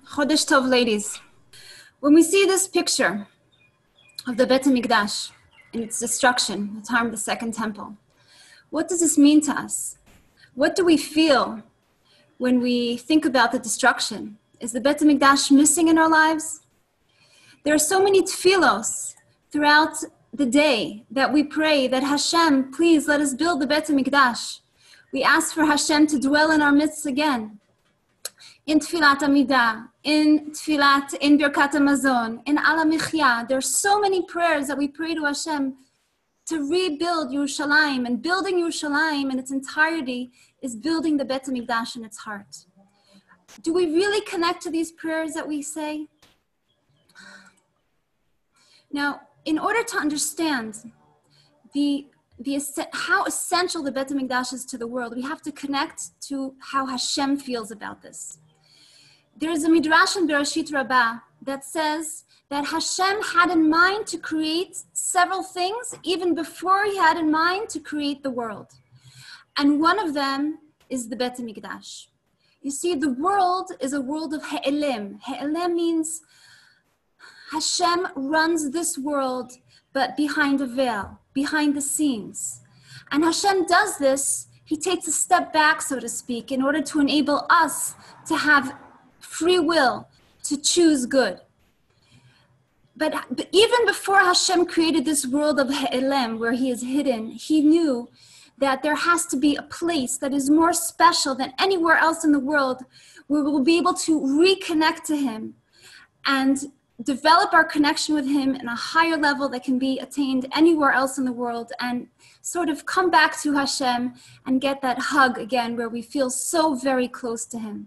Chodesh Tov, ladies. When we see this picture of the Bet HaMikdash and its destruction, the time of the Second Temple, what does this mean to us? What do we feel when we think about the destruction? Is the Bet HaMikdash missing in our lives? There are so many tefillos throughout the day that we pray that Hashem, please let us build the Bet HaMikdash. We ask for Hashem to dwell in our midst again. In Tfilat Amidah, in Birkat HaMazon, in Ala Michya, there are so many prayers that we pray to Hashem to rebuild Yerushalayim, and building Yerushalayim in its entirety is building the Bet HaMikdash in its heart. Do we really connect to these prayers that we say? Now, in order to understand how essential the Bet HaMikdash is to the world, we have to connect to how Hashem feels about this. There is a Midrash in Bereshit Rabbah that says that Hashem had in mind to create several things even before he had in mind to create the world. And one of them is the Bet HaMikdash. You see, the world is a world of He'elim. He'elim means Hashem runs this world, but behind a veil, behind the scenes. And Hashem does this, he takes a step back, so to speak, in order to enable us to have free will to choose good. But even before Hashem created this world of He'elim, where he is hidden, he knew that there has to be a place that is more special than anywhere else in the world, where we will be able to reconnect to him and develop our connection with him in a higher level that can be attained anywhere else in the world, and sort of come back to Hashem and get that hug again where we feel so very close to him.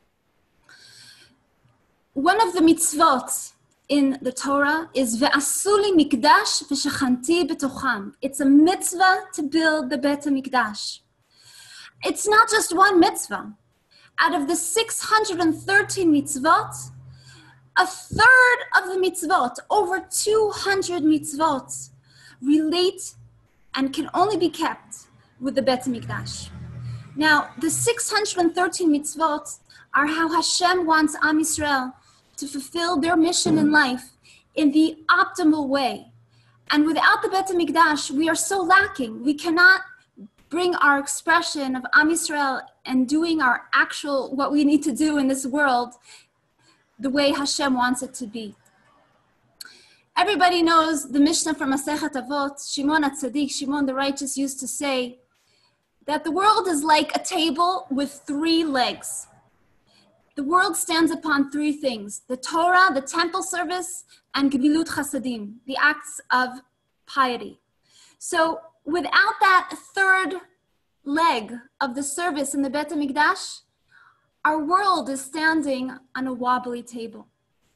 One of the mitzvot in the Torah is Ve'asu li mikdash v'shechanti b'tocham. It's a mitzvah to build the Bet HaMikdash. It's not just one mitzvah. Out of the 613 mitzvot, a third of the mitzvot, over 200 mitzvot, relate and can only be kept with the Bet HaMikdash. Now, the 613 mitzvot are how Hashem wants Am Yisrael to fulfill their mission in life in the optimal way. And without the Bet HaMikdash, we are so lacking. We cannot bring our expression of Am Yisrael and doing our actual, what we need to do in this world, the way Hashem wants it to be. Everybody knows the Mishnah from Masechet Avot. Shimon HaTzadik, Shimon the righteous, used to say that the world is like a table with 3 legs. The world stands upon 3 things: the Torah, the temple service, and Gemilut Chasadim, the acts of piety. So without that third leg of the service in the Bet HaMikdash, our world is standing on a wobbly table.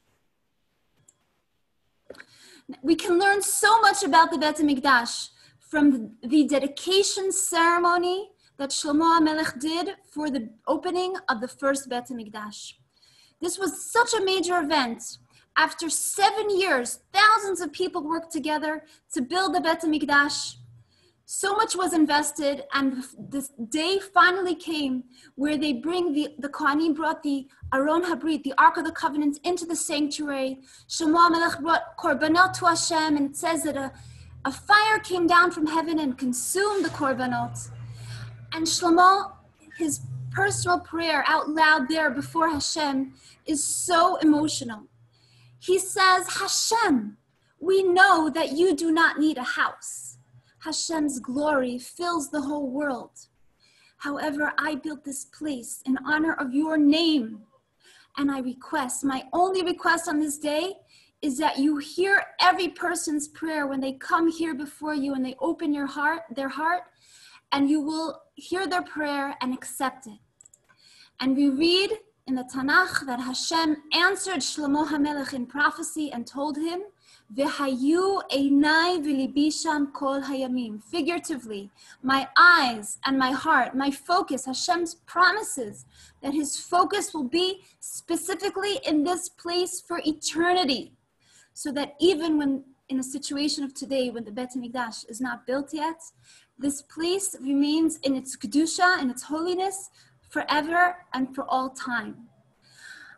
We can learn so much about the Bet HaMikdash from the dedication ceremony that Shlomo HaMelech did for the opening of the first Bet HaMikdash. This was such a major event. After 7 years, thousands of people worked together to build the Bet HaMikdash. So much was invested, and this day finally came where they bring the Kohanim brought the Aron HaBrit, the Ark of the Covenant, into the sanctuary. Shlomo HaMelech brought korbanot to Hashem, and it says that a fire came down from heaven and consumed the korbanot. And Shlomo, his personal prayer out loud there before Hashem is so emotional. He says, Hashem, we know that you do not need a house. Hashem's glory fills the whole world. However, I built this place in honor of your name. And I request, my only request on this day is that you hear every person's prayer when they come here before you and they open their heart, and you will hear their prayer and accept it. And we read in the Tanakh that Hashem answered Shlomo HaMelech in prophecy and told him, V'hayu einai v'libi sham kol hayamim. Figuratively, my eyes and my heart, my focus, Hashem's promises that his focus will be specifically in this place for eternity. So that even when in a situation of today, when the Bet HaMikdash is not built yet, this place remains in its kedusha, in its holiness, forever and for all time.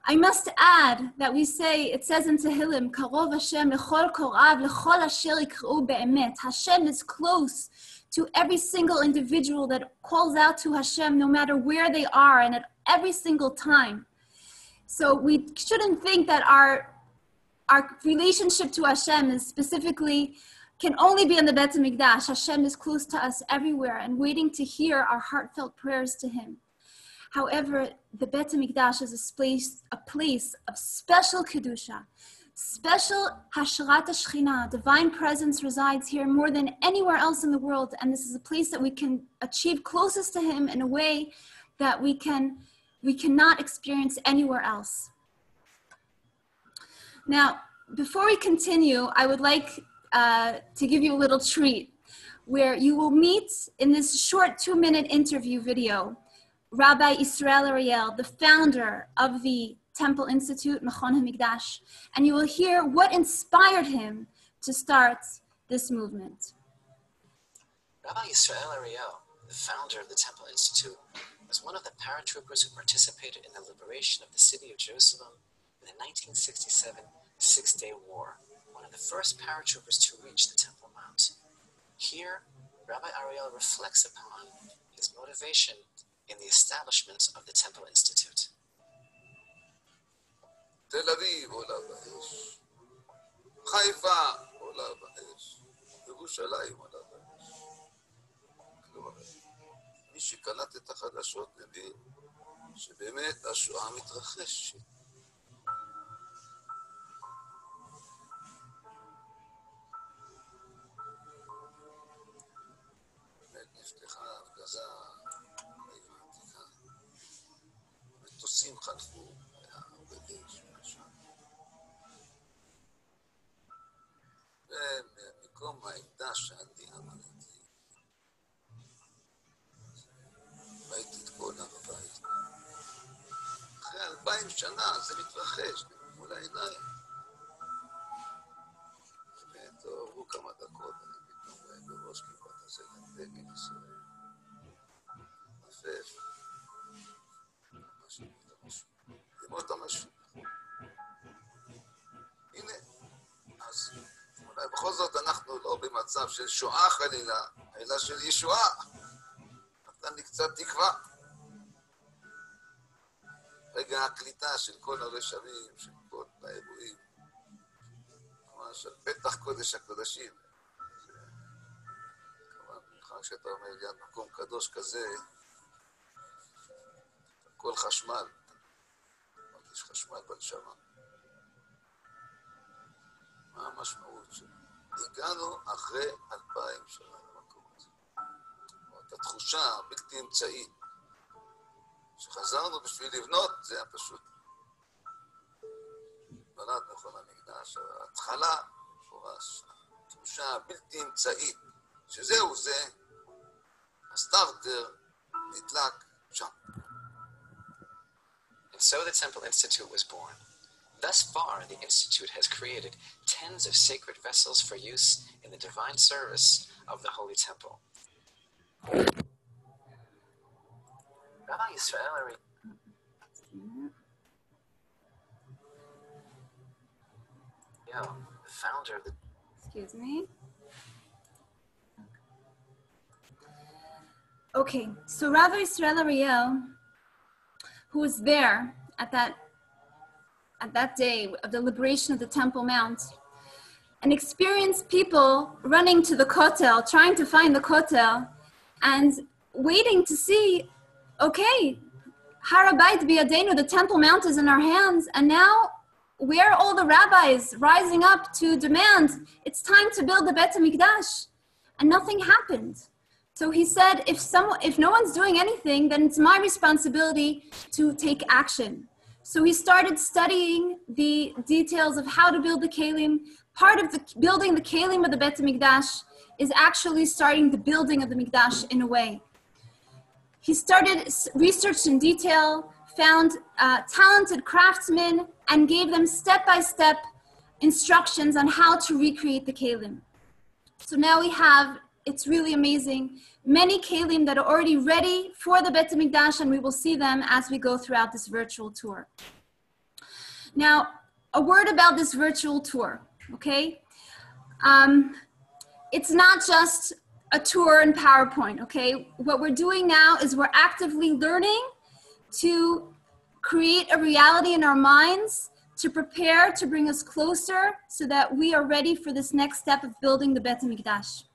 I must add that we say, it says in Tehillim, Karov Hashem lechol korav lechol asher yikra'u be'emet. Hashem is close to every single individual that calls out to Hashem, no matter where they are and at every single time. So we shouldn't think that our relationship to Hashem is specifically, can only be in the Bet HaMikdash. Hashem is close to us everywhere and waiting to hear our heartfelt prayers to Him. However, the Bet HaMikdash is a place of special Kedusha, special Hashrat HaShechina. Divine presence resides here more than anywhere else in the world, and this is a place that we can achieve closest to Him in a way that we cannot experience anywhere else. Now, before we continue, I would like to give you a little treat where you will meet in this short 2-minute interview video Rabbi Israel Ariel, the founder of the Temple Institute, Machon HaMikdash, and you will hear what inspired him to start this movement. Rabbi Israel Ariel, the founder of the Temple Institute, was one of the paratroopers who participated in the liberation of the city of Jerusalem in the 1967 Six-Day War, one of the first paratroopers to reach the Temple Mount. Here, Rabbi Ariel reflects upon his motivation in the establishment of the Temple Institute. תל אביב עולה באש, חיפה עולה באש, ירושלים עולה באש. כלומר, מי שקלט את החדשות מבין שבאמת השואה מתרחשת. באמת נפתחה הפגזה בעיר העתיקה, מטוסים חטפו. ומקום העמדה שאני עמדתי, ראיתי את כל הר הבית. אחרי 2000 שנה זה מתרחש מול העיניים. באמת עברו כמה דקות, אני פתאום רואה בראש כיפת הסלע דגל ישראל. נפף, ממש ימות המשהו. הנה, אז אולי בכל זאת אנחנו לא במצב של שואה חלילה, אלא של ישועה. נתן לי קצת תקווה. רגע הקליטה של כל הרשמים, של כל האירועים, ממש על פתח קודש הקודשים. כמובן, במיוחד שאתה אומר ליד מקום קדוש כזה, כל חשמל, מרגיש חשמל בנשמה. מה המשמעות שלו? הגענו אחרי 2000 שנה למקום הזה. את התחושה הבלתי אמצעית שחזרנו בשביל לבנות, זה היה פשוט. בנת מכון המקדש, ההתחלה, מפורש, התחושה הבלתי אמצעית, שזהו זה, הסטארטר נדלק שם. And so the Temple Institute was born. Thus far, the Institute has created tens of sacred vessels for use in the divine service of the Holy Temple. Rabbi Israel Ariel, the founder of the... Excuse me. Okay, so Rabbi Israel Ariel, who was there at that day of the liberation of the Temple Mount, and experienced people running to the Kotel, trying to find the Kotel, and waiting to see, okay, Har HaBayit biyadenu, the Temple Mount is in our hands, and now where are all the rabbis rising up to demand, it's time to build the Bet HaMikdash, and nothing happened. So he said, if no one's doing anything, then it's my responsibility to take action. So he started studying the details of how to build the Kelim. Part of the building the Kelim of the Bet HaMikdash is actually starting the building of the Mikdash in a way. He started research in detail, found talented craftsmen, and gave them step-by-step instructions on how to recreate the Kelim. So now we have, it's really amazing, many Kelim that are already ready for the Bet HaMikdash, and we will see them as we go throughout this virtual tour. Now, a word about this virtual tour, okay? It's not just a tour in PowerPoint, okay? What we're doing now is we're actively learning to create a reality in our minds, to prepare to bring us closer so that we are ready for this next step of building the Bet HaMikdash.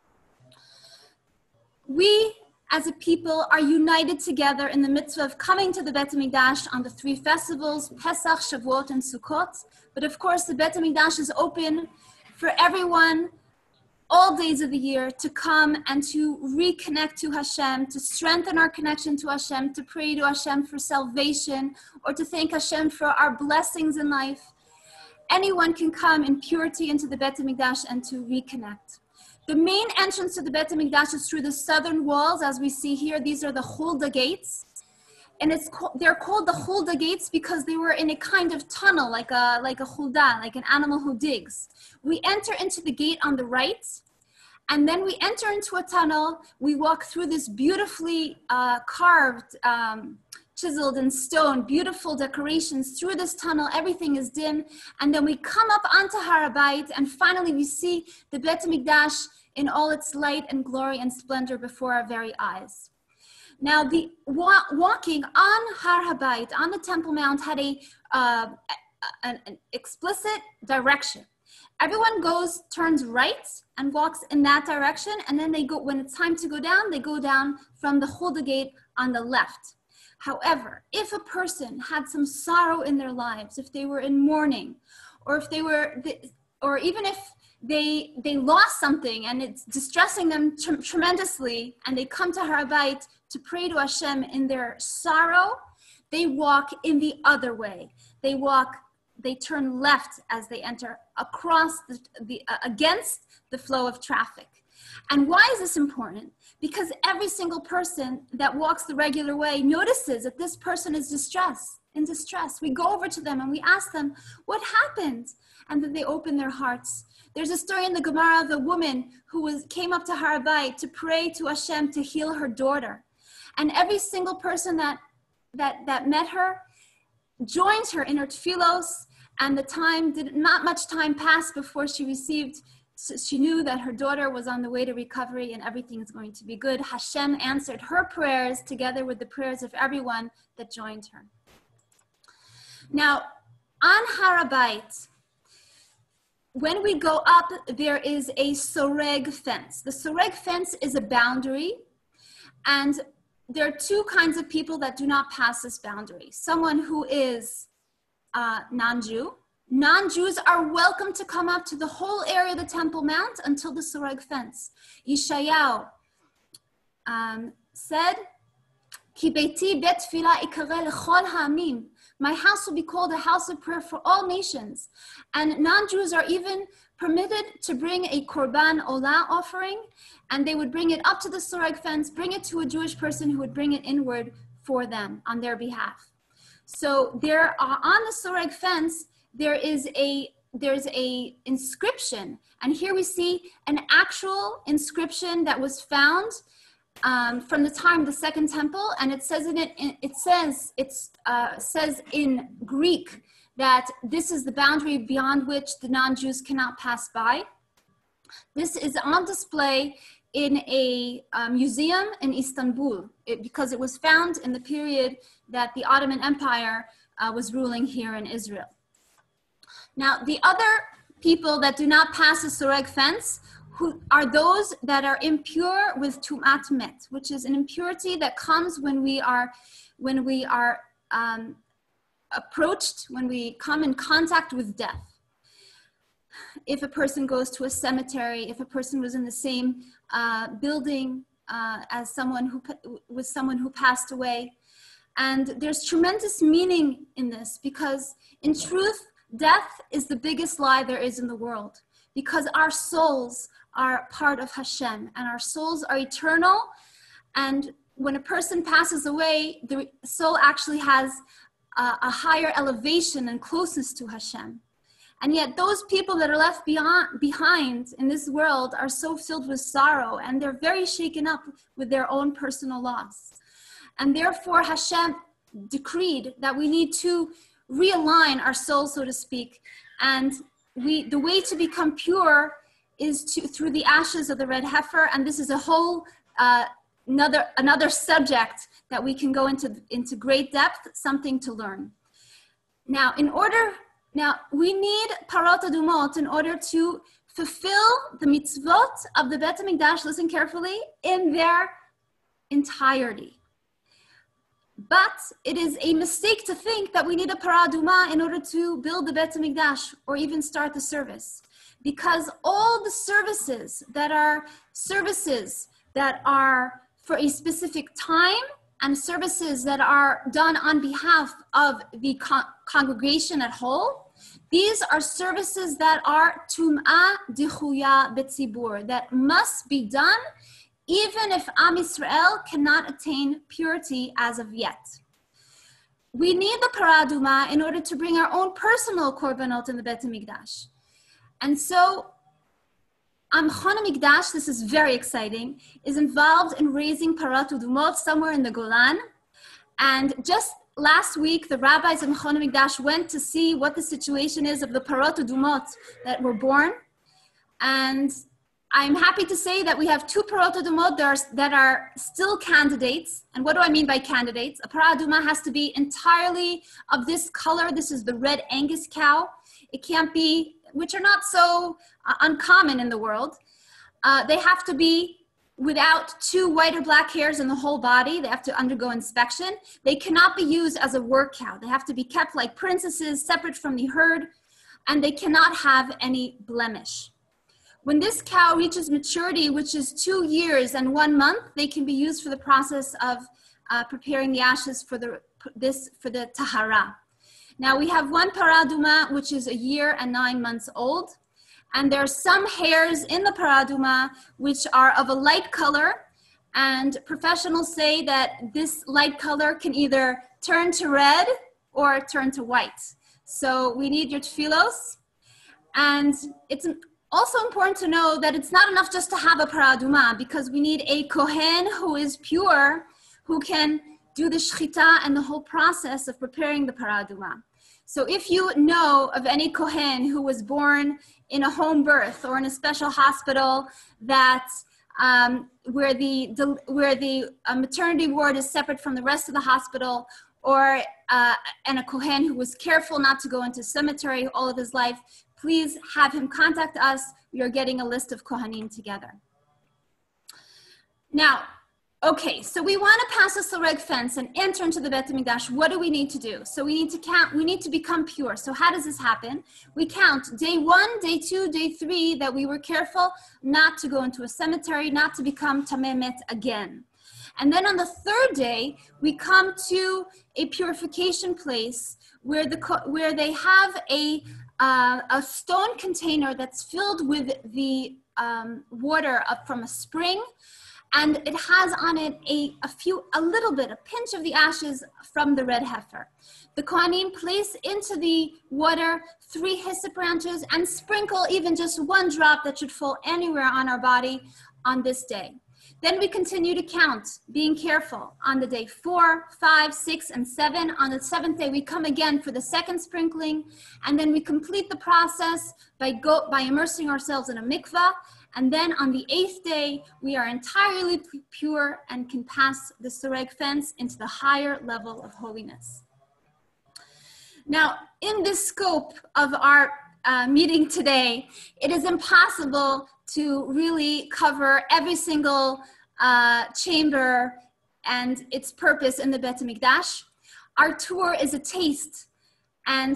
We, as a people, are united together in the mitzvah of coming to the Bet HaMikdash on the 3 festivals, Pesach, Shavuot, and Sukkot. But of course, the Bet HaMikdash is open for everyone, all days of the year, to come and to reconnect to Hashem, to strengthen our connection to Hashem, to pray to Hashem for salvation, or to thank Hashem for our blessings in life. Anyone can come in purity into the Bet HaMikdash and to reconnect. The main entrance to the Bet HaMikdash is through the southern walls, as we see here. These are the Hulda gates. And they're called the Hulda gates because they were in a kind of tunnel, like a Hulda, like an animal who digs. We enter into the gate on the right, and then we enter into a tunnel. We walk through this beautifully carved, chiseled in stone, beautiful decorations through this tunnel. Everything is dim. And then we come up onto Har HaBayit, and finally we see the Bet HaMikdash in all its light and glory and splendor before our very eyes. Now, the walking on Har HaBayit, on the Temple Mount, had an explicit direction. Everyone turns right and walks in that direction, and then they go, when it's time to go down, they go down from the Hulda gate on the left. However, if a person had some sorrow in their lives, if they were in mourning, or if they were, or even if they lost something and it's distressing them tremendously, and they come to Har HaBayit to pray to Hashem in their sorrow, they walk in the other way. They turn left as they enter across against the flow of traffic. And why is this important? Because every single person that walks the regular way notices that this person is in distress. We go over to them and we ask them, what happened? And then they open their hearts. There's a story in the Gemara of a woman who came up to Har HaBayit to pray to Hashem to heal her daughter. And every single person that met her joined her in her tefillos, and not much time passed before she knew that her daughter was on the way to recovery and everything is going to be good. Hashem answered her prayers together with the prayers of everyone that joined her. Now, on Har HaBayit, when we go up, there is a soreg fence. The soreg fence is a boundary, and there are 2 kinds of people that do not pass this boundary. Someone who is non-Jew. Non-Jews are welcome to come up to the whole area of the Temple Mount until the soreg fence. Yeshayahu said, Ki beiti bet tefillah ikareh lechol ha'amim. My house will be called a house of prayer for all nations. And non-Jews are even permitted to bring a korban olah offering, and they would bring it up to the soreg fence, bring it to a Jewish person who would bring it inward for them on their behalf. So there are, on the soreg fence, there's a inscription, and here we see an actual inscription that was found from the time of the Second Temple, and it says says in Greek that this is the boundary beyond which the non-Jews cannot pass by. This is on display in a museum in Istanbul because it was found in the period that the Ottoman Empire was ruling here in Israel. Now, the other people that do not pass the soreg fence who are those that are impure with tumat met, which is an impurity that comes when we are approached, when we come in contact with death. If a person goes to a cemetery, if a person was in the same building as someone who passed away. And there's tremendous meaning in this because in truth, death is the biggest lie there is in the world because our souls are part of Hashem and our souls are eternal. And when a person passes away, the soul actually has a higher elevation and closeness to Hashem. And yet those people that are left behind in this world are so filled with sorrow and they're very shaken up with their own personal loss. And therefore Hashem decreed that we need to realign our soul, so to speak. And the way to become pure is through the ashes of the red heifer. And this is a whole another subject that we can go into great depth, something to learn. Now, we need parot adumot in order to fulfill the mitzvot of the Bet HaMikdash, listen carefully, in their entirety. But it is a mistake to think that we need a parah adumah in order to build the Bet HaMikdash or even start the service. Because all the services that are for a specific time and services that are done on behalf of the congregation at whole, these are services that are tum'ah dichuya betzibur, that must be done even if Am Yisrael cannot attain purity as of yet. We need the parah adumah in order to bring our own personal korbanot in the Bet HaMikdash. And so Chana Mikdash, this is very exciting, is involved in raising parot adumot somewhere in the Golan. And just last week, the rabbis in Chana Mikdash went to see what the situation is of the parot adumot that were born. And I'm happy to say that we have 2 parot adumot that are still candidates. And what do I mean by candidates? A parah adumah has to be entirely of this color. This is the red Angus cow. It can't be, which are not so uncommon in the world. They have to be without 2 white or black hairs in the whole body. They have to undergo inspection. They cannot be used as a work cow. They have to be kept like princesses, separate from the herd, and they cannot have any blemish. When this cow reaches maturity, which is 2 years and 1 month, they can be used for the process of preparing the ashes for the tahara. Now we have 1 parah adumah, which is 1 year and 9 months old. And there are some hairs in the parah adumah which are of a light color. And professionals say that this light color can either turn to red or turn to white. So we need your tefillos. And it's also important to know that it's not enough just to have a parah adumah, because we need a kohen who is pure, who can do the shechita and the whole process of preparing the parah adumah. So if you know of any kohen who was born in a home birth or in a special hospital that where the maternity ward is separate from the rest of the hospital, or and a kohen who was careful not to go into cemetery all of his life, please have him contact us. We are getting a list of kohanim together. Now, okay, so we want to pass the soreg fence and enter into the Bet HaMikdash. What do we need to do? So we need to count, we need to become pure. So how does this happen? We count day 1, day 2, day 3, that we were careful not to go into a cemetery, not to become Tameh Met again. And then on the 3rd day, we come to a purification place where they have a stone container that's filled with the water from a spring, and it has on it a pinch of the ashes from the red heifer. The Kohanim place into the water 3 hyssop branches and sprinkle even just 1 drop that should fall anywhere on our body on this day. Then we continue to count, being careful. On the day 4, 5, 6, and 7, on the 7th day, we come again for the 2nd sprinkling, and then we complete the process by immersing ourselves in a mikvah, and then on the 8th day, we are entirely pure and can pass the soreg fence into the higher level of holiness. Now, in the scope of our meeting today, it is impossible to really cover every single chamber and its purpose in the Bet HaMikdash. Our tour is a taste, and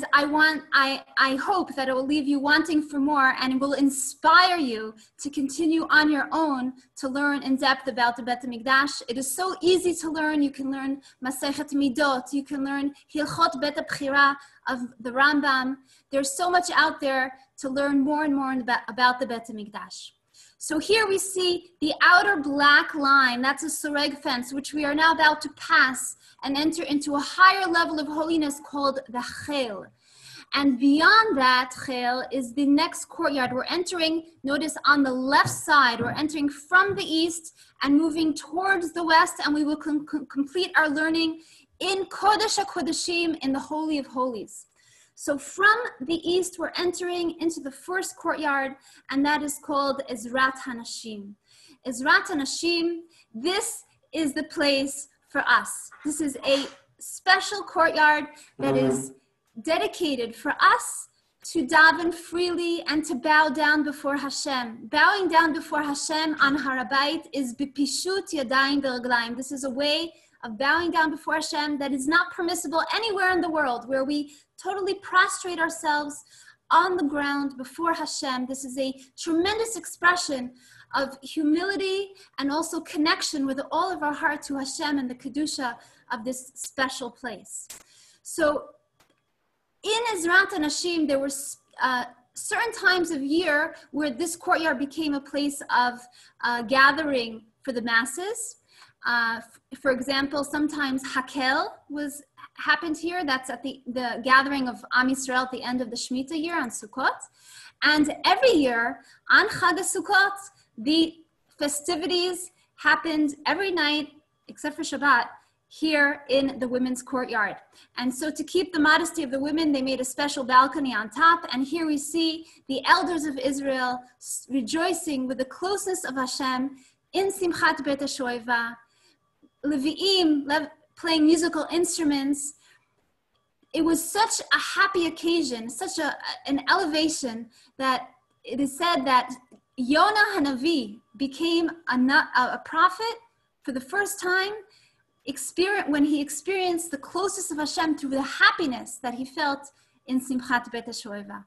I hope that it will leave you wanting for more, and it will inspire you to continue on your own to learn in depth about the Bet HaMikdash. It is so easy to learn. You can learn Masechet Midot, you can learn Hilchot Bet HaBchira of the Rambam. There's so much out there to learn more and more about the Bet HaMikdash. So here we see the outer black line, that's a soreg fence, which we are now about to pass and enter into a higher level of holiness called the chel. And beyond that chel is the next courtyard. We're entering, notice on the left side, we're entering from the east and moving towards the west, and we will complete our learning in Kodesh HaKodeshim, in the Holy of Holies. So from the east, we're entering into the first courtyard, and that is called Ezrat HaNashim. Ezrat HaNashim, this is the place for us. This is a special courtyard that is dedicated for us to daven freely and to bow down before Hashem. Bowing down before Hashem on Har HaBayit is bipishut yadayim v'raglayim. This is a way of bowing down before Hashem that is not permissible anywhere in the world, where we totally prostrate ourselves on the ground before Hashem. This is a tremendous expression of humility and also connection with all of our heart to Hashem and the Kedusha of this special place. So in Ezrat HaNashim, there were certain times of year where this courtyard became a place of gathering for the masses. For example, sometimes Hakel happened here. That's at the gathering of Am Yisrael at the end of the Shemitah year on Sukkot. And every year on Chag HaSukkot, the festivities happened every night, except for Shabbat, here in the women's courtyard. And so to keep the modesty of the women, they made a special balcony on top. And here we see the elders of Israel rejoicing with the closeness of Hashem in Simchat Bet HaShoeva, Levi'im playing musical instruments. It was such a happy occasion, such an elevation, that it is said that Yonah Hanavi became a prophet for the first time when he experienced the closeness of Hashem through the happiness that he felt in Simchat Bet HaShoeva.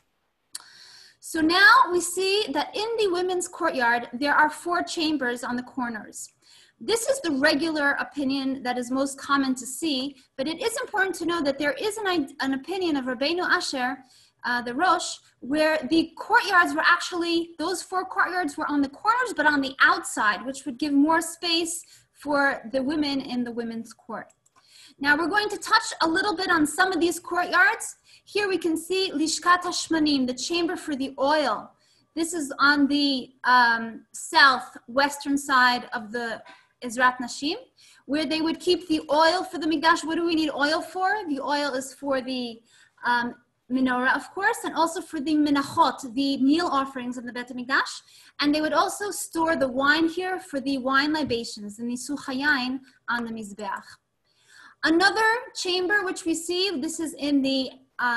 So now we see that in the women's courtyard, there are 4 chambers on the corners. This is the regular opinion that is most common to see, but it is important to know that there is an opinion of Rabbeinu Asher, the Rosh, where the courtyards were actually, those 4 courtyards were on the corners, but on the outside, which would give more space for the women in the women's court. Now we're going to touch a little bit on some of these courtyards. Here we can see Lishkat HaShmanim, the chamber for the oil. This is on the southwestern side of the Ezrat Nashim, where they would keep the oil for the Mikdash. What do we need oil for? The oil is for the menorah, of course, and also for the menachot, the meal offerings of the Bet HaMikdash. And they would also store the wine here for the wine libations, the Nisuch HaYayin on the Mizbeach. Another chamber which we see, this is in the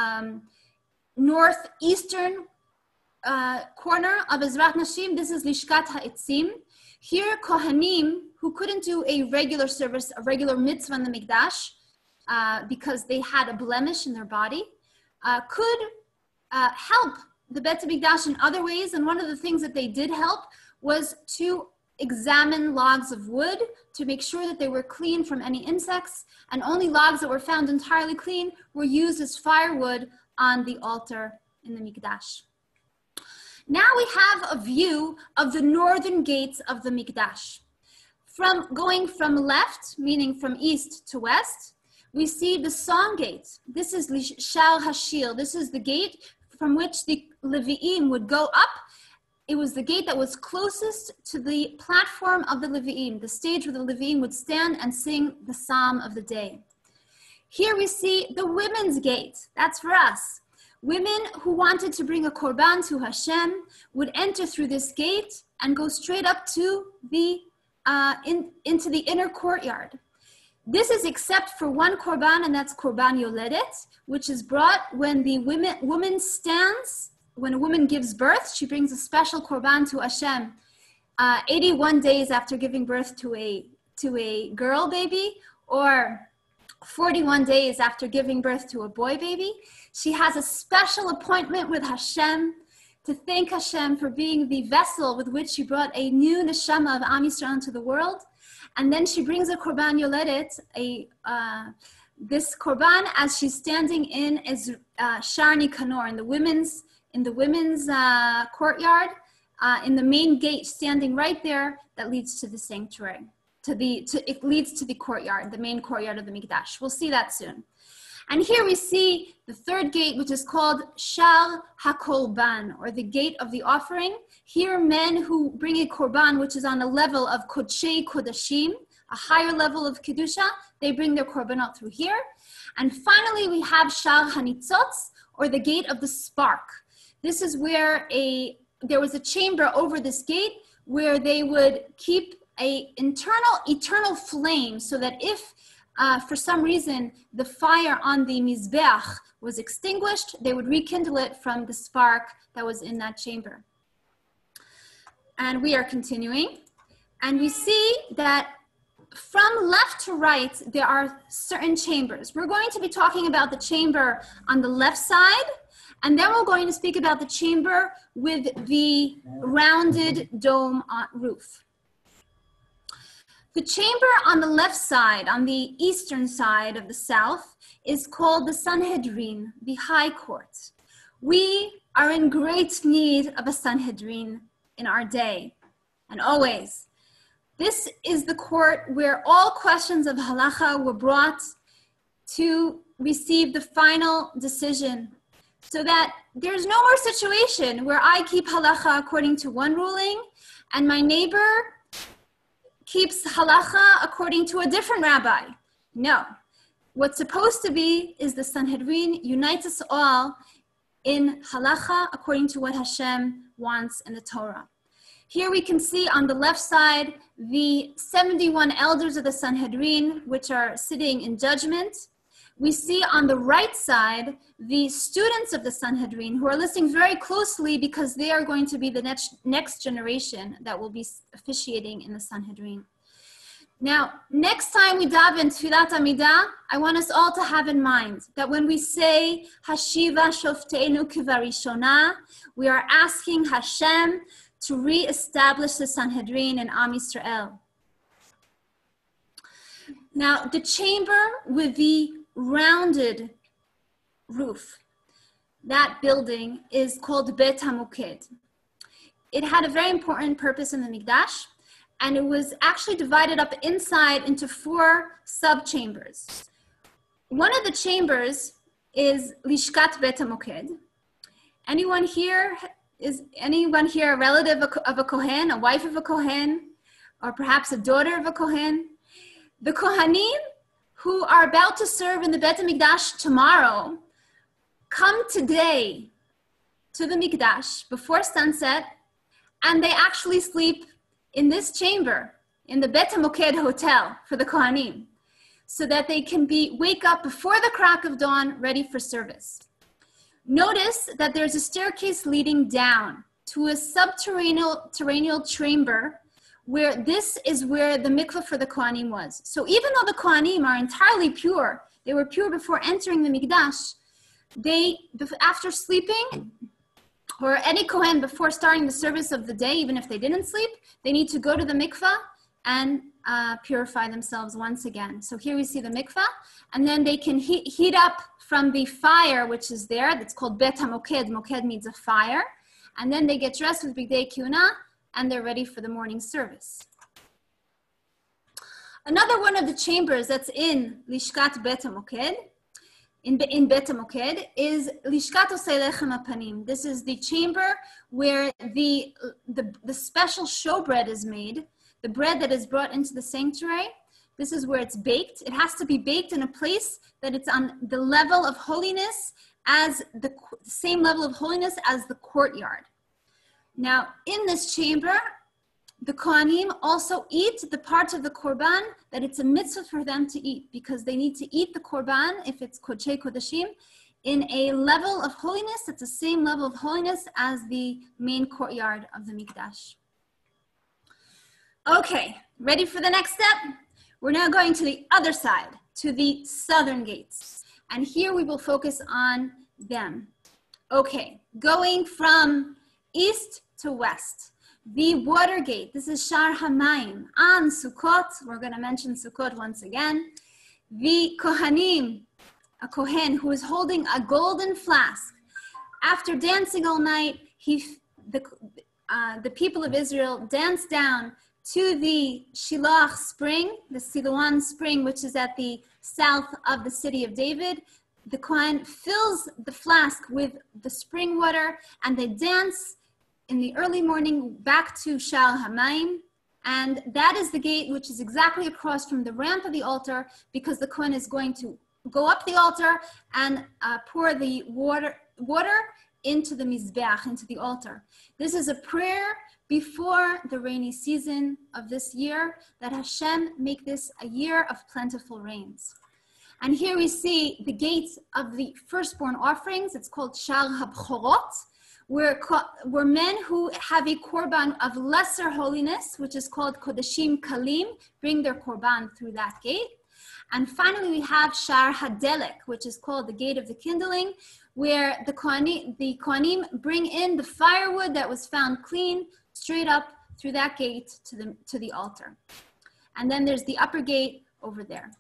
northeastern corner of Ezrat Nashim. This is Lishkat HaEtzim. Here, Kohanim, who couldn't do a regular service, a regular mitzvah in the Mikdash, because they had a blemish in their body, could help the Bet HaMikdash in other ways. And one of the things that they did help was to examine logs of wood to make sure that they were clean from any insects, and only logs that were found entirely clean were used as firewood on the altar in the Mikdash. Now we have a view of the northern gates of the Mikdash. Going from left, meaning from east to west, we see the song gate. This is Shar Hashir. This is the gate from which the Levi'im would go up. It was the gate that was closest to the platform of the Levi'im, the stage where the Levi'im would stand and sing the psalm of the day. Here we see the women's gate. That's for us. Women who wanted to bring a korban to Hashem would enter through this gate and go straight up to the into the inner courtyard. This is except for one korban, and that's korban yoledet, which is brought when the woman stands. When a woman gives birth, she brings a special korban to Hashem 81 days after giving birth to a girl baby, or 41 days after giving birth to a boy baby. She has a special appointment with Hashem to thank Hashem for being the vessel with which she brought a new neshama of Am Yisrael into the world. And then she brings a korban yoledet, this korban, as she's standing in Shar Nikanor, in the women's courtyard, in the main gate, standing right there, that leads to the sanctuary. It leads to the courtyard, the main courtyard of the Mikdash. We'll see that soon. And here we see the third gate, which is called Shar HaKorban, or the gate of the offering. Here, men who bring a korban, which is on a level of Kodshei Kodashim, a higher level of Kedusha, they bring their korbanot through here. And finally, we have Shar Hanitzotz, or the gate of the spark. This is where there was a chamber over this gate where they would keep a eternal flame, so that if for some reason the fire on the Mizbeach was extinguished, they would rekindle it from the spark that was in that chamber. And we are continuing, and we see that from left to right, there are certain chambers. We're going to be talking about the chamber on the left side, and then we're going to speak about the chamber with the rounded dome roof. The chamber on the left side, on the eastern side of the south, is called the Sanhedrin, the High Court. We are in great need of a Sanhedrin in our day, and always. This is the court where all questions of halacha were brought to receive the final decision, so that there's no more situation where I keep halacha according to one ruling and my neighbor keeps halacha according to a different rabbi. No. What's supposed to be is the Sanhedrin unites us all in halacha according to what Hashem wants in the Torah. Here we can see on the left side the 71 elders of the Sanhedrin, which are sitting in judgment. We see on the right side the students of the Sanhedrin who are listening very closely, because they are going to be the next generation that will be officiating in the Sanhedrin. Now, next time we daven Tfilat Amidah, I want us all to have in mind that when we say Hashiva Shofteinu Kivarishona, we are asking Hashem to re-establish the Sanhedrin in Am Yisrael. Now, the chamber with the rounded roof, that building is called Bet HaMoked. It had a very important purpose in the Mikdash, and it was actually divided up inside into 4 sub-chambers. One of the chambers is Lishkat Bet HaMoked. Anyone here a relative of a Kohen, a wife of a Kohen, or perhaps a daughter of a Kohen? The Kohanim who are about to serve in the Bet HaMikdash tomorrow come today to the Mikdash before sunset, and they actually sleep in this chamber, in the Bet HaMoked hotel for the Kohanim, so that they can wake up before the crack of dawn, ready for service. Notice that there's a staircase leading down to a subterranean chamber, where this is where the mikveh for the Kohanim was. So even though the Kohanim are entirely pure, they were pure before entering the Mikdash, after sleeping, or any Kohen before starting the service of the day, even if they didn't sleep, they need to go to the mikveh and purify themselves once again. So here we see the mikveh, and then they can heat up from the fire, which is there, that's called Bet HaMoked. Moked means a fire. And then they get dressed with Bigdei Kiuna, and they're ready for the morning service. Another one of the chambers that's in Lishkat Bet HaMoked, in Bet HaMoked, is Lishkat Osei Lechem HaPanim. This is the chamber where the special showbread is made, the bread that is brought into the sanctuary. This is where it's baked. It has to be baked in a place that it's on the level of holiness, as the same level of holiness as the courtyard. Now, in this chamber, the Kohanim also eat the parts of the Korban that it's a mitzvah for them to eat, because they need to eat the Korban, if it's Kodshei Kodashim, in a level of holiness that's the same level of holiness as the main courtyard of the Mikdash. Okay, ready for the next step? We're now going to the other side, to the southern gates. And here we will focus on them. Okay, going from east to west. The water gate, this is Shar Hamayim. On Sukkot, we're going to mention Sukkot once again. The Kohanim, a Kohen who is holding a golden flask. After dancing all night, the people of Israel danced down to the Shiloach spring, the Siloam spring, which is at the south of the city of David. The Kohen fills the flask with the spring water, and they dance in the early morning back to Shal Hamayim, And that is the gate which is exactly across from the ramp of the altar, because the Kohen is going to go up the altar and pour the water into the Mizbeach, into the altar. This is a prayer before the rainy season of this year, that Hashem make this a year of plentiful rains. And here we see the gate of the firstborn offerings. It's called Shar HaBchorot, where men who have a korban of lesser holiness, which is called Kodeshim Kalim, bring their korban through that gate. And finally, we have Shar HaDelek, which is called the gate of the kindling, where the Kohanim bring in the firewood that was found clean straight up through that gate to the altar. And then there's the upper gate over there.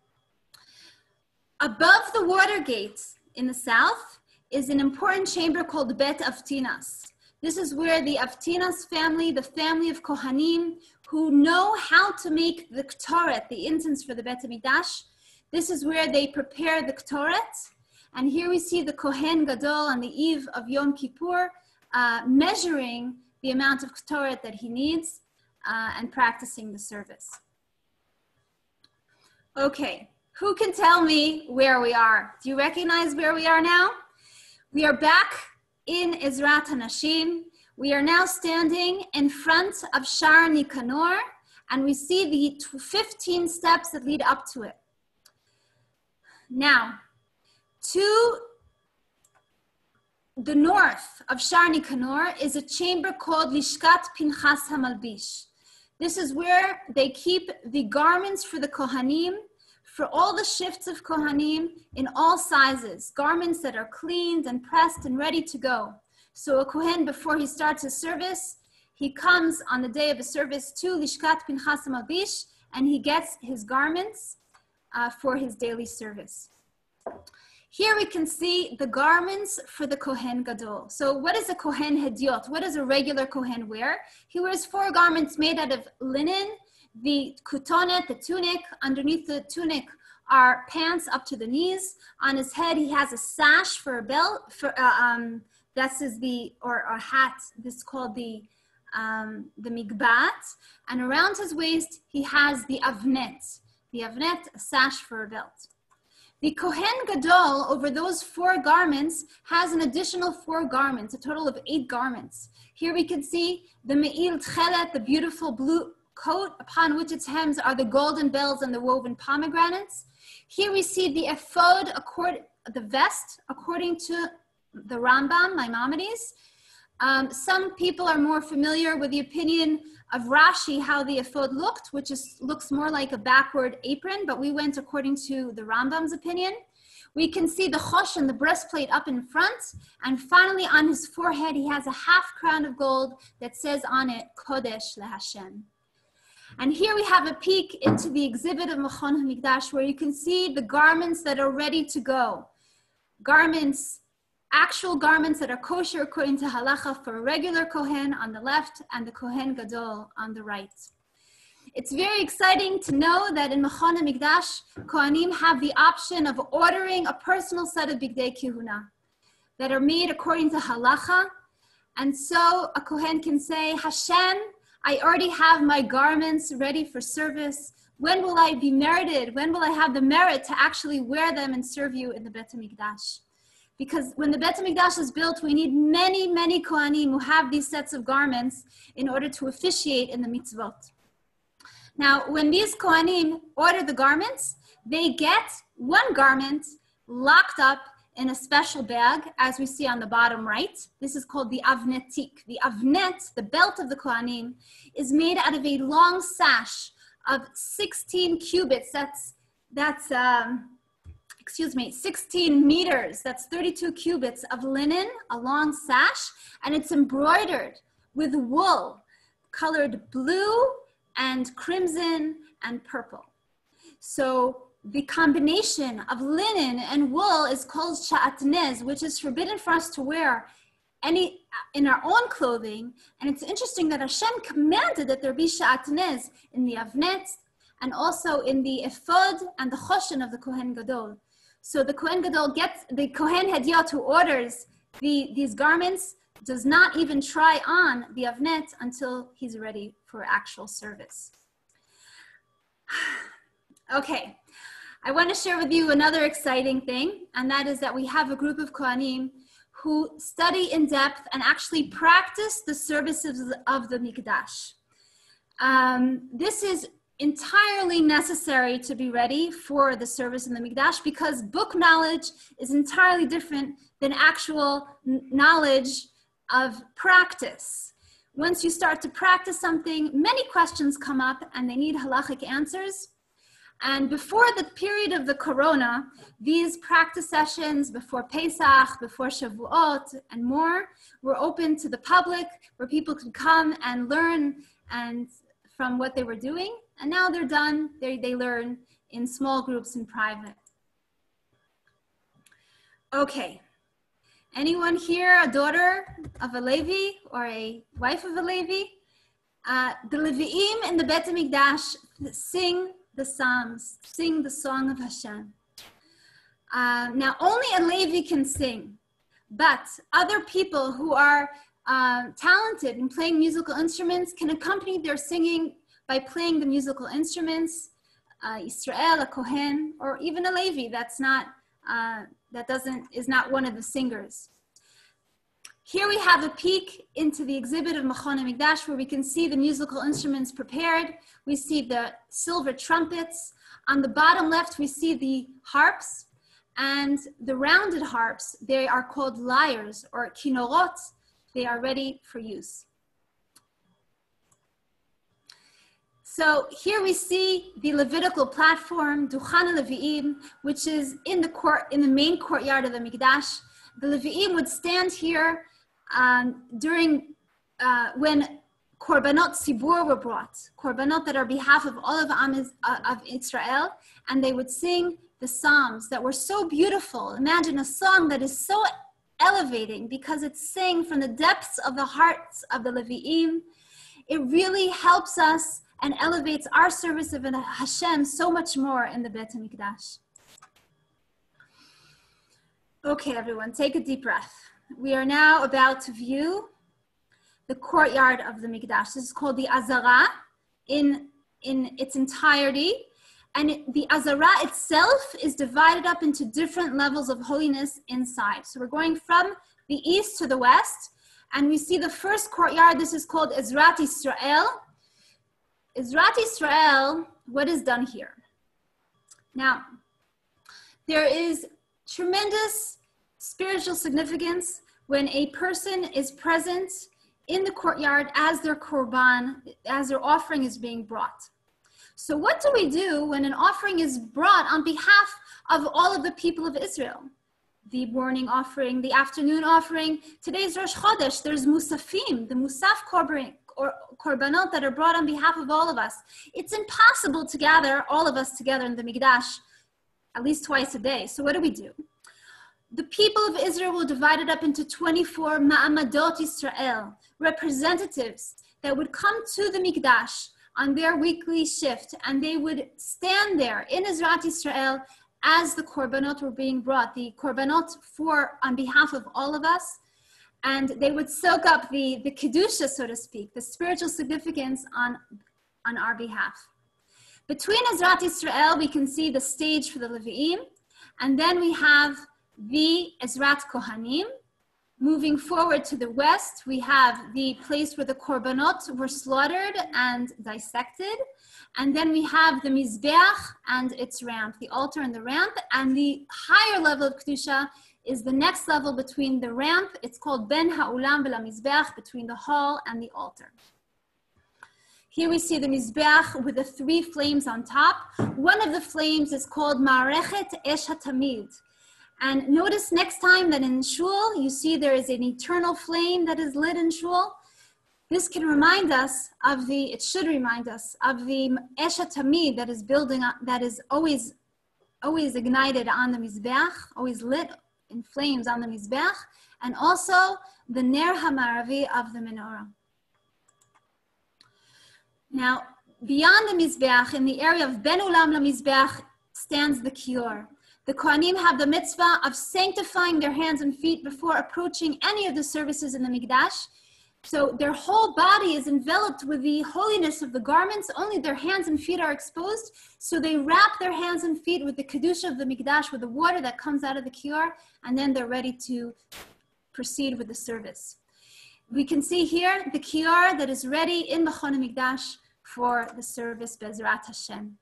Above the water gates in the south is an important chamber called Bet Avtinas. This is where the Avtinas family, the family of Kohanim, who know how to make the Ktoret, the incense for the Bet HaMikdash, this is where they prepare the Ktoret. And here we see the Kohen Gadol on the eve of Yom Kippur measuring the amount of Ktoret that he needs and practicing the service. Okay, who can tell me where we are? Do you recognize where we are now? We are back in Ezrat HaNashim. We are now standing in front of Shar Nikanor, and we see the 15 steps that lead up to it. Now, to the north of Shar Nikanor is a chamber called Lishkat Pinchas HaMalbish. This is where they keep the garments for the Kohanim, for all the shifts of Kohanim in all sizes, garments that are cleaned and pressed and ready to go. So a Kohen, before he starts his service, he comes on the day of the service to Lishkat Pinchas HaMalbish, and he gets his garments for his daily service. Here we can see the garments for the Kohen Gadol. So what is a Kohen Hediot? What does a regular Kohen wear? He wears 4 garments made out of linen, the kutonet, the tunic. Underneath the tunic are pants up to the knees. On his head, he has a sash for a belt, or a hat. This is called the migbat. And around his waist, he has the avnet. The avnet, a sash for a belt. The Kohen Gadol, over those 4 garments, has an additional 4 garments, a total of 8 garments. Here we can see the Me'il Tchelet, the beautiful blue coat, upon which its hems are the golden bells and the woven pomegranates. Here we see the ephod, the vest, according to the Rambam, Maimonides. Some people are more familiar with the opinion of Rashi, how the ephod looked, which looks more like a backward apron, but we went according to the Rambam's opinion. We can see the chosh and the breastplate up in front, and finally on his forehead he has a half crown of gold that says on it, Kodesh LeHashem. And here we have a peek into the exhibit of Machon HaMikdash, where you can see the garments that are ready to go. Garments, actual garments that are kosher according to halacha for a regular Kohen on the left and the Kohen Gadol on the right. It's very exciting to know that in Machon HaMikdash, Kohanim have the option of ordering a personal set of Bigdei Kehuna that are made according to halacha. And so a Kohen can say, Hashem, I already have my garments ready for service. When will I be merited? When will I have the merit to actually wear them and serve you in the Bet HaMikdash? Because when the Bet HaMikdash is built, we need many, many Kohanim who have these sets of garments in order to officiate in the mitzvot. Now, when these Kohanim order the garments, they get one garment locked up in a special bag, as we see on the bottom right. This is called the avnetik. The avnet, the belt of the Kohanim, is made out of a long sash of 16 cubits. That's 16 meters. That's 32 cubits of linen, a long sash, and it's embroidered with wool, colored blue and crimson and purple. So the combination of linen and wool is called sha'atnez, which is forbidden for us to wear in our own clothing. And it's interesting that Hashem commanded that there be sha'atnez in the avnet and also in the ephod and the choshen of the Kohen Gadol. So the Kohen Gadol gets, the Kohen Hediot who orders these garments does not even try on the avnet until he's ready for actual service. Okay, I want to share with you another exciting thing, and that is that we have a group of Kohanim who study in depth and actually practice the services of the Mikdash. This is entirely necessary to be ready for the service in the Mikdash, because book knowledge is entirely different than actual knowledge of practice. Once you start to practice something, many questions come up and they need halachic answers. And before the period of the Corona, these practice sessions before Pesach, before Shavuot, and more were open to the public, where people could come and learn and from what they were doing. And now they're done. They learn in small groups in private. Okay. Anyone here a daughter of a Levi or a wife of a Levi? The Levi'im in the Bet HaMikdash sing the Psalms, sing the song of Hashem. Now, only a Levi can sing, but other people who are talented in playing musical instruments can accompany their singing by playing the musical instruments. Israel, a Kohen, or even a Levi is not one of the singers. Here we have a peek into the exhibit of Machon HaMikdash, where we can see the musical instruments prepared. We see the silver trumpets. On the bottom left, we see the harps, and the rounded harps, they are called lyres or kinorot. They are ready for use. So here we see the Levitical platform, Duchan HaLevi'im, which is in the main courtyard of the Mikdash. The Levi'im would stand here during when korbanot sibur were brought, korbanot that are on behalf of all of Israel, and they would sing the psalms that were so beautiful. Imagine a song that is so elevating because it's sang from the depths of the hearts of the Levi'im. It really helps us and elevates our service of Hashem so much more in the Bet HaMikdash. Okay, everyone, take a deep breath. We are now about to view the courtyard of the Mikdash. This is called the Azara in its entirety. And the Azara itself is divided up into different levels of holiness inside. So we're going from the east to the west, and we see the first courtyard. This is called Ezrat Yisrael. Ezrat Yisrael, what is done here? Now, there is tremendous spiritual significance when a person is present in the courtyard as their korban, as their offering is being brought. So what do we do when an offering is brought on behalf of all of the people of Israel? The morning offering, the afternoon offering. Today's Rosh Chodesh, there's Musafim, the Musaf korbanot that are brought on behalf of all of us. It's impossible to gather all of us together in the Mikdash at least twice a day. So what do? The people of Israel were divided up into 24 Ma'amadot Yisrael, representatives that would come to the Mikdash on their weekly shift, and they would stand there in Ezrat Yisrael as the korbanot were being brought, the korbanot on behalf of all of us, and they would soak up the kedusha, so to speak, the spiritual significance on our behalf. Between Ezrat Yisrael, we can see the stage for the Levi'im, and then we have the Ezrat Kohanim. Moving forward to the west, we have the place where the korbanot were slaughtered and dissected. And then we have the Mizbeach and its ramp, the altar and the ramp. And the higher level of Kedusha is the next level between the ramp. It's called Ben Ha'ulam V'la Mizbeach, between the hall and the altar. Here we see the Mizbeach with the 3 flames on top. One of the flames is called Ma'arechet Esh HaTamid. And notice next time that in Shul, you see there is an eternal flame that is lit in Shul. This can remind us it should remind us of the Esh HaTamid that is building up, that is always ignited on the Mizbeach, always lit in flames on the Mizbeach, and also the Ner HaMaravi of the menorah. Now, beyond the Mizbeach, in the area of Ben Ulam LaMizbeach, stands the Kior. The Kohanim have the mitzvah of sanctifying their hands and feet before approaching any of the services in the Mikdash. So their whole body is enveloped with the holiness of the garments. Only their hands and feet are exposed. So they wrap their hands and feet with the kedusha of the Mikdash, with the water that comes out of the kior, and then they're ready to proceed with the service. We can see here the kior that is ready in Mechon HaMikdash for the service, Be'ezrat Hashem.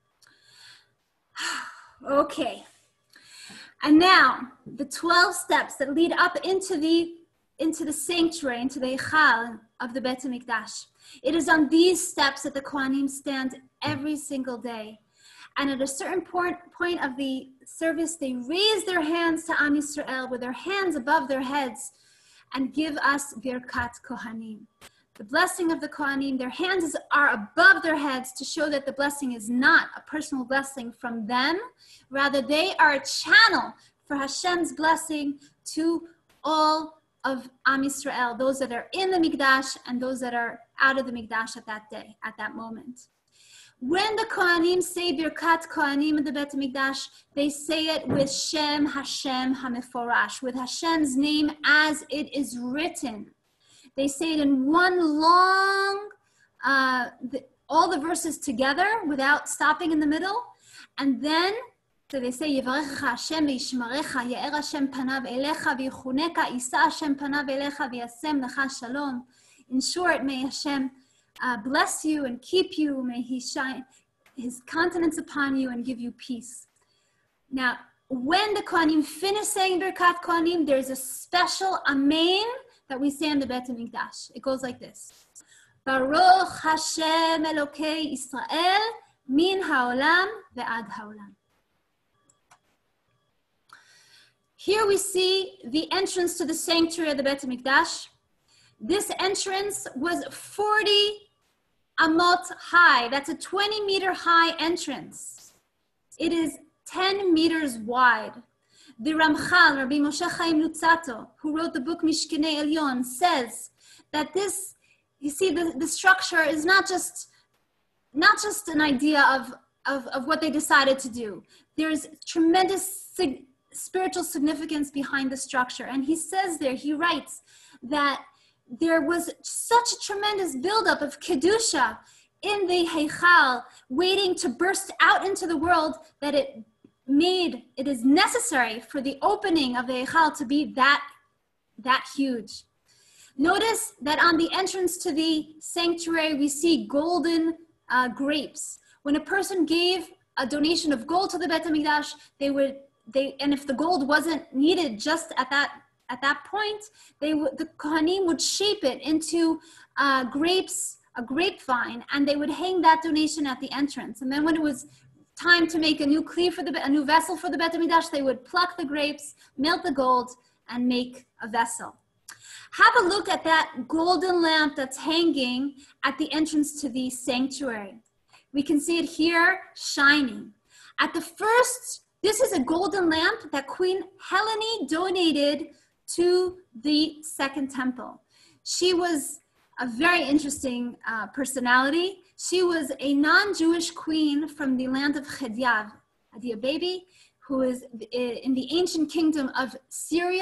Okay. And now, the 12 steps that lead up into the sanctuary, into the Eichal of the Bet HaMikdash. It is on these steps that the Kohanim stand every single day. And at a certain point of the service, they raise their hands to Am Yisrael with their hands above their heads and give us Birkat Kohanim. The blessing of the Kohanim, their hands are above their heads to show that the blessing is not a personal blessing from them. Rather, they are a channel for Hashem's blessing to all of Am Yisrael, those that are in the Mikdash and those that are out of the Mikdash at that day, at that moment. When the Kohanim say Birkat Kohanim in the Bet HaMikdash, they say it with Shem Hashem HaMeforash, with Hashem's name as it is written. They say it in one long, all the verses together without stopping in the middle. And then, so they say, Yivarecha Hashem v'yishmarecha, Ye'er Hashem panav elecha v'yichuneka, Yisa Hashem panav elecha v'yasem lecha shalom. In short, may Hashem bless you and keep you. May He shine His countenance upon you and give you peace. Now, when the Kohanim finish saying Birkat Kohanim, there's a special Amen that we say in the Bet HaMikdash. It goes like this. Baruch Hashem Elokei Israel min haolam ve'ad haolam. Here we see the entrance to the sanctuary of the Bet HaMikdash. This entrance was 40 amot high. That's a 20-meter high entrance. It is 10 meters wide. The Ramchal, Rabbi Moshe Chaim Luzzatto, who wrote the book Mishkenei Elyon, says that this, you see, the structure is not just an idea of what they decided to do. There's tremendous spiritual significance behind the structure. And he says there, he writes that there was such a tremendous buildup of Kedusha in the Heichal, waiting to burst out into the world, that it is necessary for the opening of the Eichal to be that huge. Notice that on the entrance to the sanctuary, we see golden grapes. When a person gave a donation of gold to the Bet HaMikdash, and if the gold wasn't needed just at that point, the Kohanim would shape it into grapes, a grapevine, and they would hang that donation at the entrance. And then when it was time to make a new vessel for the Bet HaMikdash, they would pluck the grapes, melt the gold, and make a vessel. Have a look at that golden lamp that's hanging at the entrance to the sanctuary. We can see it here shining. This is a golden lamp that Queen Helene donated to the Second Temple. She was a very interesting personality. She was a non-Jewish queen from the land of Chedyav, Adia Baby, who is in the ancient kingdom of Syria.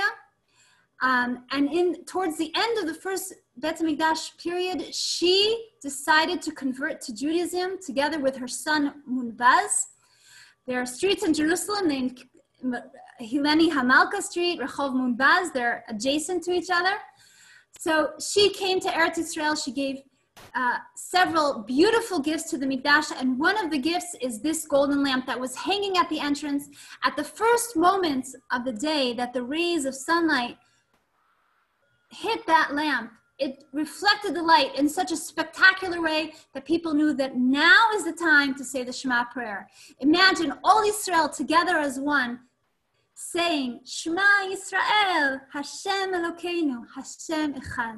And towards the end of the first Bet HaMikdash period, she decided to convert to Judaism together with her son Munbaz. There are streets in Jerusalem named Hileni Hamalka Street, Rehov Munbaz. They're adjacent to each other. So she came to Eretz Yisrael. She gave several beautiful gifts to the Mikdash, and one of the gifts is this golden lamp that was hanging at the entrance. At the first moments of the day that the rays of sunlight hit that lamp, it reflected the light in such a spectacular way that people knew that now is the time to say the Shema prayer. Imagine all Yisrael together as one, saying, Shema Yisrael, Hashem Elokeinu, Hashem Echad.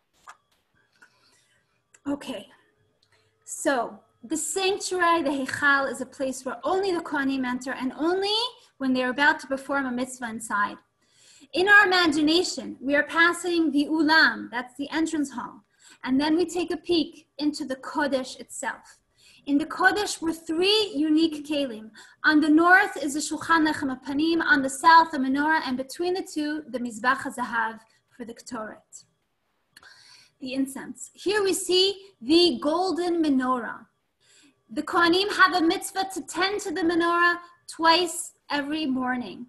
Okay, so the sanctuary, the Heichal, is a place where only the Kohanim enter, and only when they're about to perform a mitzvah inside. In our imagination, we are passing the Ulam, that's the entrance hall, and then we take a peek into the Kodesh itself. In the Kodesh were 3 unique kelim. On the north is the Shulchan Lechem HaPanim, on the south the menorah, and between the two, the Mizbach HaZahav for the Ktoret, the incense. Here we see the golden menorah. The Kohanim have a mitzvah to tend to the menorah twice every morning.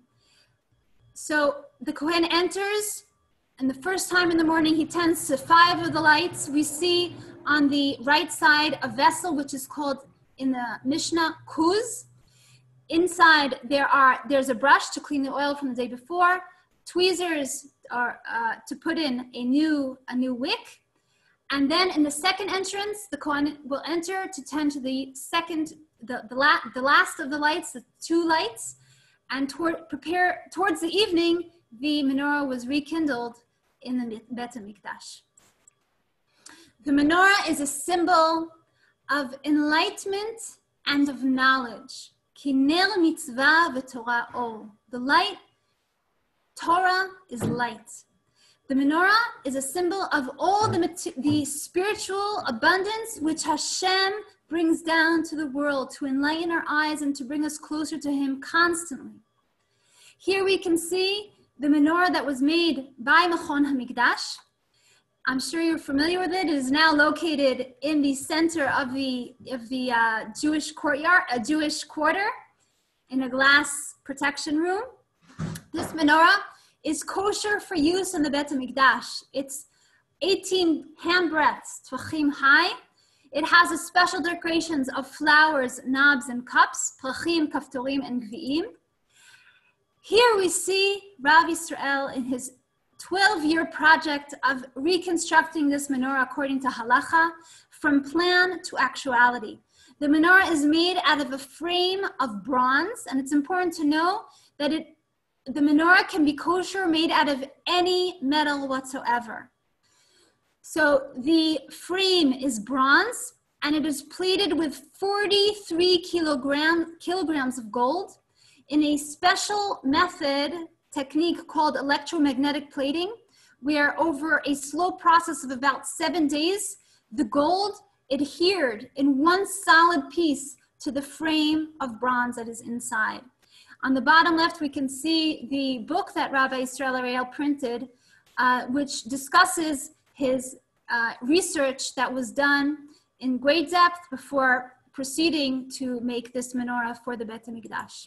So the Kohen enters, and the first time in the morning he tends to 5 of the lights. We see on the right side a vessel which is called in the Mishnah kuz. Inside there's a brush to clean the oil from the day before, tweezers are to put in a new wick, and then in the second entrance the Kohen will enter to tend to the last of the lights, the 2 lights, and towards the evening the menorah was rekindled in the Bet HaMikdash. The menorah is a symbol of enlightenment and of knowledge. Ki ner mitzvah v'torah or. The light, Torah is light. The menorah is a symbol of all the spiritual abundance which Hashem brings down to the world to enlighten our eyes and to bring us closer to Him constantly. Here we can see the menorah that was made by Machon HaMikdash. I'm sure you're familiar with it. It is now located in the center of the Jewish courtyard, a Jewish quarter, in a glass protection room. This menorah is kosher for use in the Bet HaMikdash. It's 18 handbreadths, tvachim high. It has a special decorations of flowers, knobs, and cups, plachim, kaftorim, and gvi'im. Here we see Rav Yisrael in his 12-year project of reconstructing this menorah according to halacha, from plan to actuality. The menorah is made out of a frame of bronze, and it's important to know that the menorah can be kosher, made out of any metal whatsoever. So the frame is bronze, and it is plated with 43 kilograms of gold in a special technique called electromagnetic plating, where over a slow process of about 7 days, the gold adhered in one solid piece to the frame of bronze that is inside. On the bottom left, we can see the book that Rabbi Yisrael Ariel printed, which discusses his research that was done in great depth before proceeding to make this menorah for the Bet HaMikdash.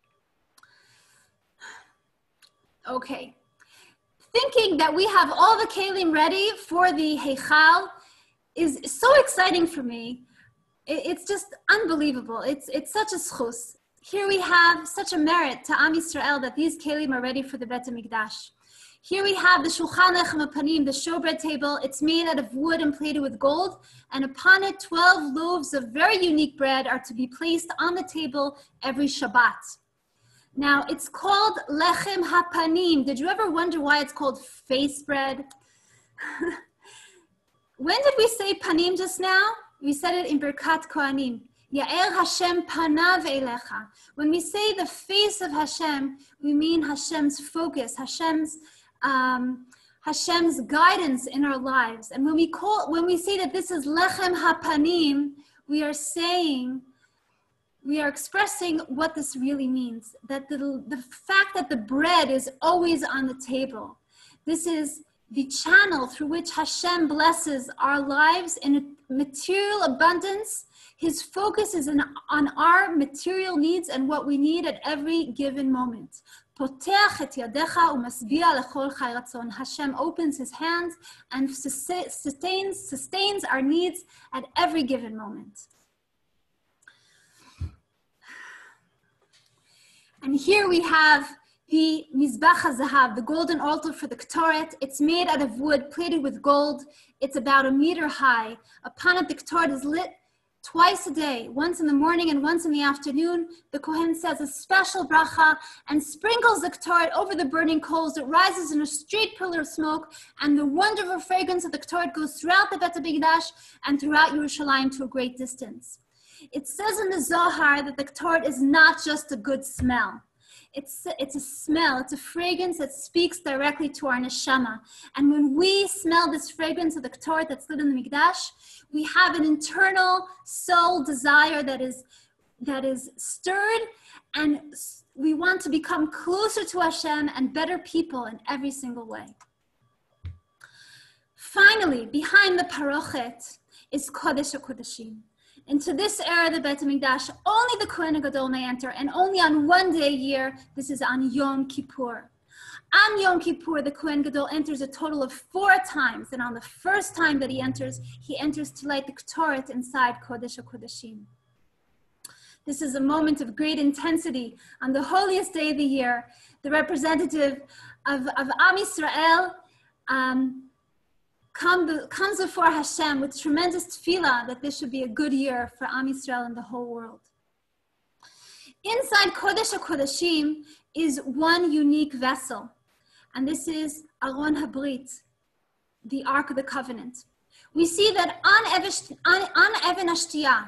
Okay, thinking that we have all the kelim ready for the Heichal is so exciting for me. It's just unbelievable. It's such a schus. Here we have such a merit to Am Yisrael that these kelim are ready for the Bet HaMikdash. Here we have the Shulchan Lechem HaPanim, the showbread table. It's made out of wood and plated with gold, and upon it 12 loaves of very unique bread are to be placed on the table every Shabbat. Now, it's called Lechem HaPanim. Did you ever wonder why it's called face bread? When did we say panim just now? We said it in Birkat Kohanim. Ya'er Hashem panav elecha. When we say the face of Hashem, we mean Hashem's focus, Hashem's guidance in our lives. And when we say that this is Lechem HaPanim, we are expressing what this really means, that the fact that the bread is always on the table. This is the channel through which Hashem blesses our lives in material abundance. His focus is on our material needs and what we need at every given moment. Hashem opens His hands and sustains our needs at every given moment. And here we have the Mizbach HaZahav, the golden altar for the Ktoret. It's made out of wood, plated with gold. It's about 1 meter high. Upon it, the Ktoret is lit twice a day, once in the morning and once in the afternoon. The Kohen says a special bracha and sprinkles the Ktoret over the burning coals. It rises in a straight pillar of smoke, and the wonderful fragrance of the Ktoret goes throughout the Bet HaMikdash and throughout Yerushalayim to a great distance. It says in the Zohar that the Ktoret is not just a good smell. it's a smell, it's a fragrance that speaks directly to our neshama. And when we smell this fragrance of the Ketoret that's lit in the Mikdash, we have an internal soul desire that is stirred, and we want to become closer to Hashem and better people in every single way. Finally, behind the parochet is Kodesh HaKodeshim. Into this era of the Beit HaMikdash, only the Kohen Gadol may enter, and only on one day a year. This is on Yom Kippur. On Yom Kippur, the Kohen Gadol enters a total of 4 times, and on the first time that he enters to light the Ketoret inside Kodesh HaKodeshim. This is a moment of great intensity on the holiest day of the year. The representative of Am Yisrael comes before Hashem with tremendous tefillah that this should be a good year for Am Yisrael and the whole world. Inside Kodesh HaKodeshim is one unique vessel, and this is Aron HaBrit, the Ark of the Covenant. We see that on Even HaShtiyah,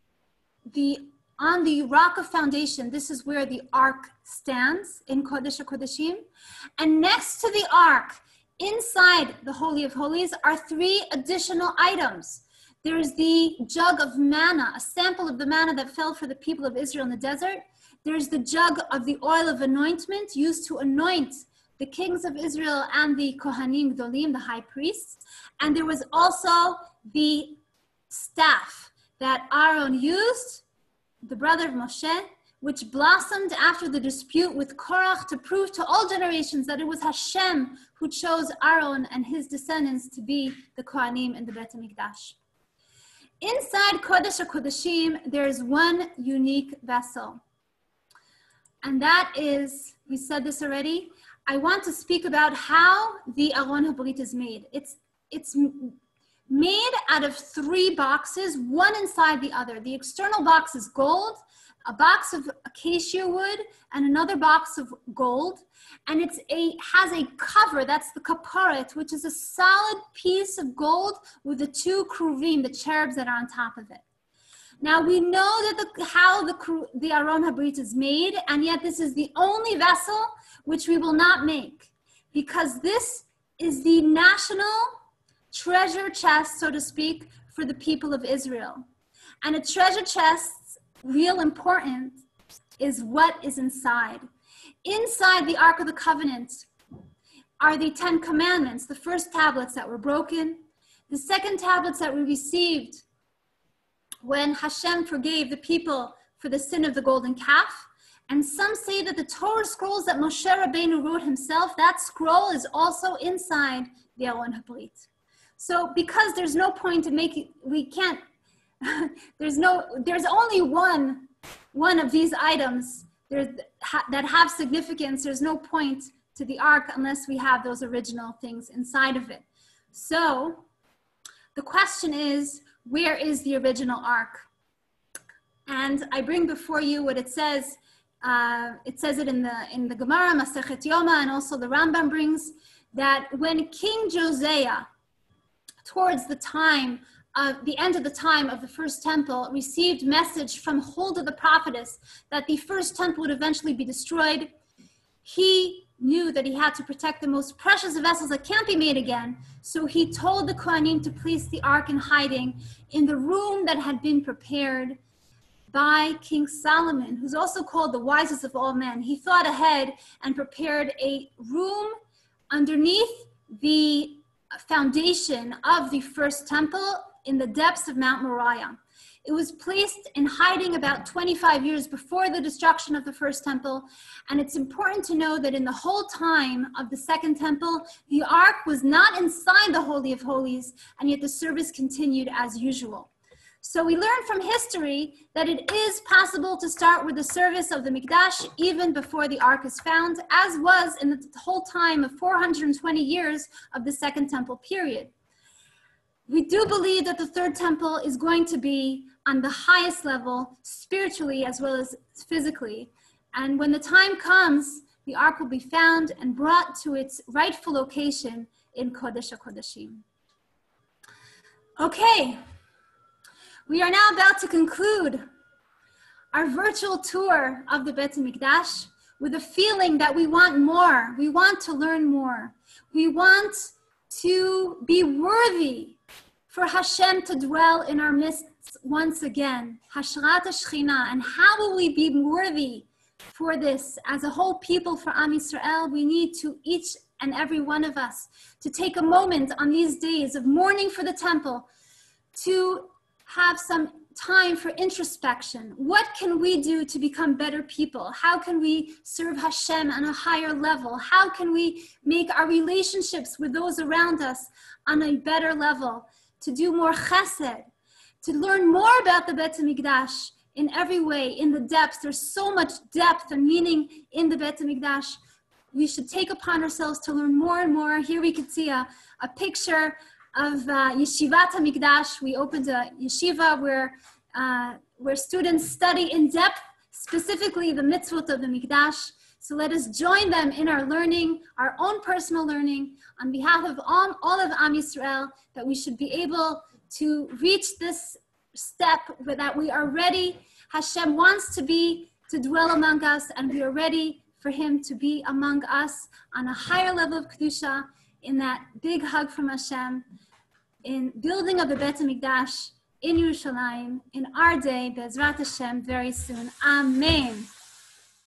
on the rock of foundation, this is where the Ark stands in Kodesh HaKodeshim, and next to the Ark, inside the Holy of Holies, are 3 additional items. There is the jug of manna, a sample of the manna that fell for the people of Israel in the desert. There's the jug of the oil of anointment used to anoint the kings of Israel and the Kohanim Gdolim, the high priests. And there was also the staff that Aaron used, the brother of Moshe, which blossomed after the dispute with Korach to prove to all generations that it was Hashem who chose Aaron and his descendants to be the Kohanim in the Beit HaMikdash. Inside Kodesh HaKodeshim, there is one unique vessel. And that is, we said this already, I want to speak about how the Aron HaBrit is made. It's made out of 3 boxes, one inside the other. The external box is gold, a box of acacia wood, and another box of gold. And has a cover, that's the kaparet, which is a solid piece of gold with the 2 kruvim, the cherubs that are on top of it. Now we know that how the Aron HaBrit is made, and yet this is the only vessel which we will not make, because this is the national treasure chest, so to speak, for the people of Israel. And a treasure chest's real importance is what is inside. Inside the Ark of the Covenant are the 10 Commandments, the first tablets that were broken, the second tablets that we received when Hashem forgave the people for the sin of the golden calf. And some say that the Torah scrolls that Moshe Rabbeinu wrote himself, that scroll is also inside the Aron HaBrit. So because there's no point in making, we can't, there's only one of these items that have significance. There's no point to the ark unless we have those original things inside of it. So the question is, where is the original ark? And I bring before you what it says. It says it in the Gemara, Masechet Yoma, and also the Rambam brings that when King Josiah, towards the end of the time of the first temple, received message from Huldah the prophetess that the first temple would eventually be destroyed, he knew that he had to protect the most precious vessels that can't be made again. So he told the Kohanim to place the ark in hiding in the room that had been prepared by King Solomon, who's also called the wisest of all men. He thought ahead and prepared a room underneath the foundation of the first temple in the depths of Mount Moriah. It was placed in hiding about 25 years before the destruction of the first temple. And it's important to know that in the whole time of the second temple, the ark was not inside the Holy of Holies, and yet the service continued as usual. So we learn from history that it is possible to start with the service of the Mikdash even before the ark is found, as was in the whole time of 420 years of the second temple period. We do believe that the third temple is going to be on the highest level, spiritually as well as physically. And when the time comes, the ark will be found and brought to its rightful location in Kodesh HaKodeshim. Okay. We are now about to conclude our virtual tour of the Beit HaMikdash with a feeling that we want more. We want to learn more. We want to be worthy for Hashem to dwell in our midst once again. Hashrat Shechina. And how will we be worthy for this? As a whole people for Am Yisrael, we need to, each and every one of us, to take a moment on these days of mourning for the temple to have some time for introspection. What can we do to become better people? How can we serve Hashem on a higher level? How can we make our relationships with those around us on a better level? To do more chesed, to learn more about the Bet HaMikdash in every way, in the depth. There's so much depth and meaning in the Bet HaMikdash. We should take upon ourselves to learn more and more. Here we can see a picture of Yeshivat HaMikdash. We opened a yeshiva where students study in depth, specifically the mitzvot of the Mikdash. So let us join them in our learning, our own personal learning, on behalf of all of Am Yisrael, that we should be able to reach this step where that we are ready. Hashem wants to dwell among us, and we are ready for him to be among us on a higher level of Kedusha, in that big hug from Hashem, in building of the Bet HaMikdash in Yerushalayim, in our day, Be'ezrat Hashem, very soon. Amen.